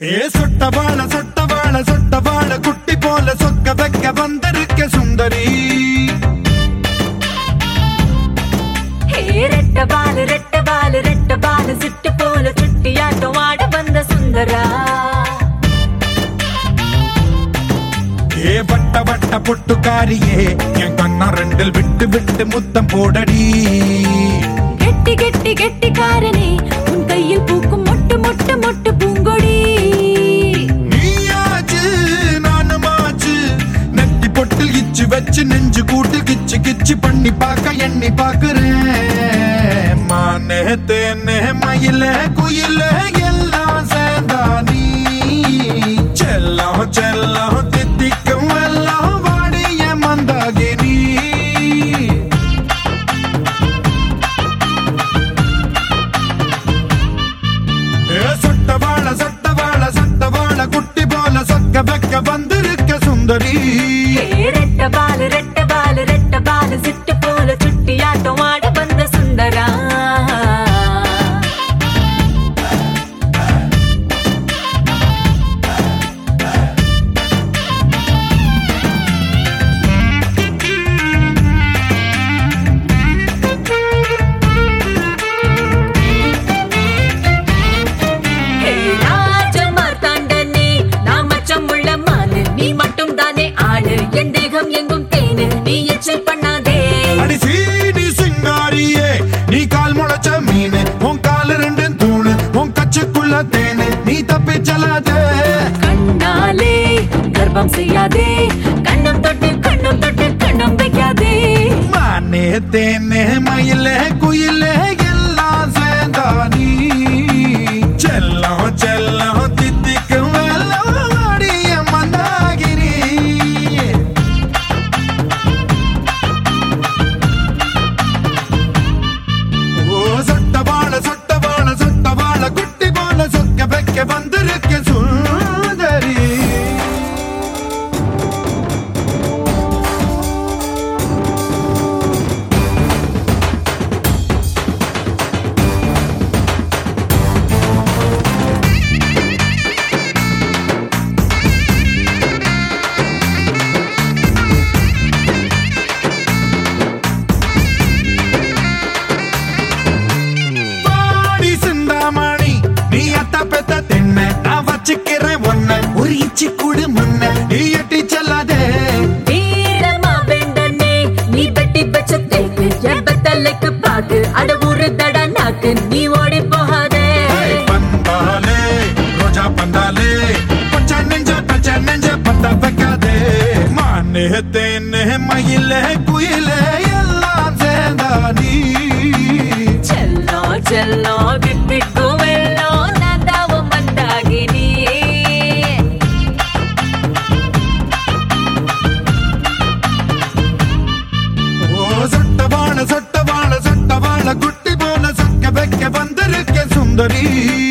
சொட்டவாள குட்டி போல சொக்க வைக்க வந்திருக்க சுந்தரி. ரெட்ட பாலு சிட்டு போல சுட்டியாட்டம் ஆட வந்த சுந்தரா. வட்ட பொட்டுக்காரியே என் கண்ணா ரெண்டில் விட்டு விட்டு முத்தம் போடடி. கெட்டிக்காரனே உன் கையில் பூக்கும் மொட்டு மொட்டு மொட்டு பூங்கொடி. நீயாச்சு நானுமாச்சு நெத்தி பொட்டில் இச்சு வச்சு நெஞ்சு கூட்டு கிச்சு கிச்சு பண்ணி பார்க்க எண்ணி பாக்குறேன். மானே தேனே மயில குயில எல்லாம் சேர்ந்தா நீ செல்லம் செல்லம் தித்திக்கும் எல்லாம் வாடிய மந்தாகினி. சொட்டவாள குட்டி போல சொக்க வைக்க வந்திருக்க சுந்தரி. ரெட்ட பாலு சிட்டு போல சுட்டியாட்டம் ஆட வந்த சுந்தரா. நீ கால் முளைச்ச மீனு உன் கால ரெண்டு தூணு உன் கச்சுக்குள்ள தேனு நீ தப்பி செல்லாதே. கண்ணாலே கர்ப்பம் செய்யாதே கண்ணம் தொட்டு கண்ணம் வைக்காதே. மானே தேனே மயில குயில எல்லாம் சேர்ந்தா நீ செல்லம் செல்லம் தித்திக்கும் எல்லாம் வாடிய மந்தாகினி. சொட்டவாள குட்டி போல சொக்க வைக்க வந்திருக்க சுந்தரி. நீ அத்த பெத்த தென்ன நான் வச்சுக்கிறேன் ஒன்ன ஒரு இச்சி கூடு முன்ன நீ எட்டி செல்லாதே. வீரமா வேண்டனே நீ பெட்டி பச்ச தேக்கு எம்பத்தலைக்கு பாக்கு அடவுறு தட நாக்கு நீ ஓடி போகாதே. பந்தாலே ரோஜா பந்தாலே பச்சை நெஞ்ச பத்த வைக்காதே. மானே தேனே மயில குயில எல்லாம் சேர்ந்தா நீ செல்லோ தித்திக்கும் எல்லாம் நந்தாவும் மந்தாகினி. சொட்டவாள குட்டி போல சொக்க வைக்க வந்திருக்க சுந்தரி.